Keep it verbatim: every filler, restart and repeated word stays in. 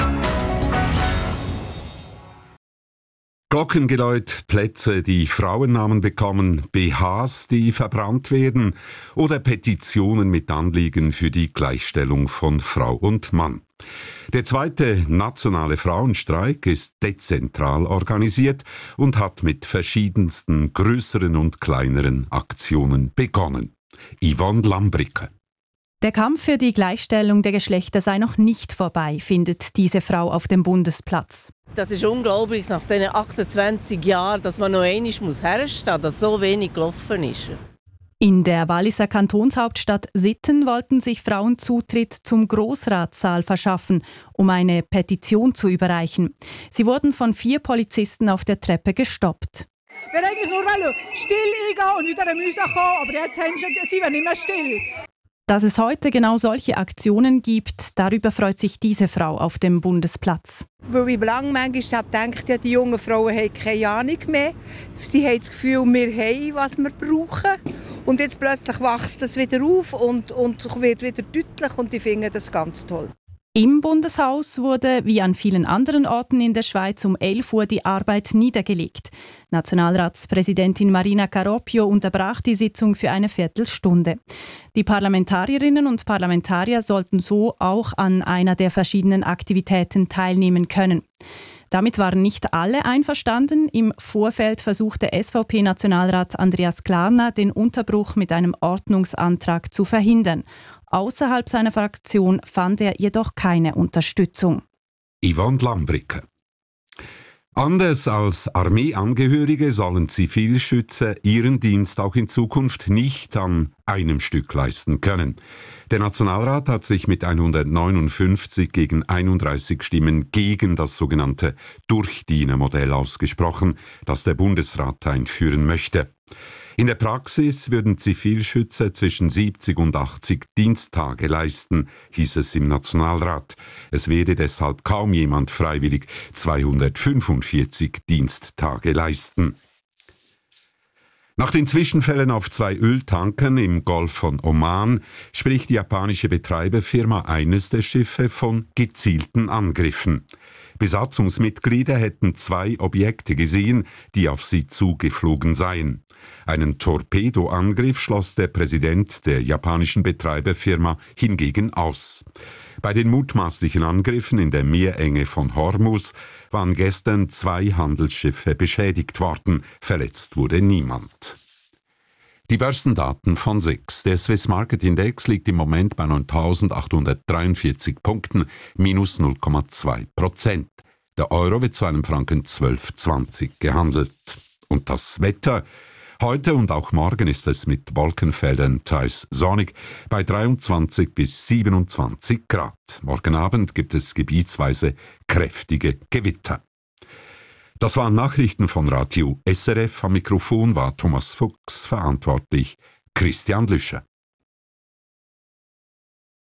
Glockengeläut, Plätze, die Frauennamen bekommen, B Hs, die verbrannt werden oder Petitionen mit Anliegen für die Gleichstellung von Frau und Mann. Der zweite nationale Frauenstreik ist dezentral organisiert und hat mit verschiedensten größeren und kleineren Aktionen begonnen. Yvonne Lambricke. Der Kampf für die Gleichstellung der Geschlechter sei noch nicht vorbei, findet diese Frau auf dem Bundesplatz. Das ist unglaublich, nach diesen achtundzwanzig Jahren, dass man noch einmal herstehen muss, dass so wenig gelaufen ist. In der Walliser Kantonshauptstadt Sitten wollten sich Frauen Zutritt zum Grossratssaal verschaffen, um eine Petition zu überreichen. Sie wurden von vier Polizisten auf der Treppe gestoppt. Wir wollten eigentlich nur still eingehen und wieder müssen kommen, aber jetzt sind wir nicht mehr still. Dass es heute genau solche Aktionen gibt, darüber freut sich diese Frau auf dem Bundesplatz. Weil ich lange manchmal gedacht habe, die jungen Frauen haben keine Ahnung mehr. Sie haben das Gefühl, wir haben, was wir brauchen. Und jetzt plötzlich wächst das wieder auf und, und wird wieder deutlich und ich finde das ganz toll. Im Bundeshaus wurde, wie an vielen anderen Orten in der Schweiz, um elf Uhr die Arbeit niedergelegt. Nationalratspräsidentin Marina Caropio unterbrach die Sitzung für eine Viertelstunde. Die Parlamentarierinnen und Parlamentarier sollten so auch an einer der verschiedenen Aktivitäten teilnehmen können. Damit waren nicht alle einverstanden. Im Vorfeld versuchte S V P-Nationalrat Andreas Klarner, den Unterbruch mit einem Ordnungsantrag zu verhindern. Außerhalb seiner Fraktion fand er jedoch keine Unterstützung. Yvonne Lambricke. Anders als Armeeangehörige sollen Zivilschützer ihren Dienst auch in Zukunft nicht an einem Stück leisten können. Der Nationalrat hat sich mit hundertneunundfünfzig gegen einunddreißig Stimmen gegen das sogenannte Durchdienermodell ausgesprochen, das der Bundesrat einführen möchte. In der Praxis würden Zivilschützer zwischen siebzig und achtzig Diensttage leisten, hieß es im Nationalrat. Es werde deshalb kaum jemand freiwillig zweihundertfünfundvierzig Diensttage leisten. Nach den Zwischenfällen auf zwei Öltankern im Golf von Oman spricht die japanische Betreiberfirma eines der Schiffe von gezielten Angriffen. Besatzungsmitglieder hätten zwei Objekte gesehen, die auf sie zugeflogen seien. Einen Torpedoangriff schloss der Präsident der japanischen Betreiberfirma hingegen aus. Bei den mutmaßlichen Angriffen in der Meerenge von Hormuz waren gestern zwei Handelsschiffe beschädigt worden. Verletzt wurde niemand. Die Börsendaten von S I X. Der Swiss Market Index liegt im Moment bei neuntausendachthundertdreiundvierzig Punkten, minus null Komma zwei Prozent. Der Euro wird zu einem Franken zwölf Komma zwanzig gehandelt. Und das Wetter? Heute und auch morgen ist es mit Wolkenfeldern teils sonnig bei dreiundzwanzig bis siebenundzwanzig Grad. Morgen Abend gibt es gebietsweise kräftige Gewitter. Das waren Nachrichten von Radio S R F. Am Mikrofon war Thomas Fuchs, verantwortlich Christian Lüscher.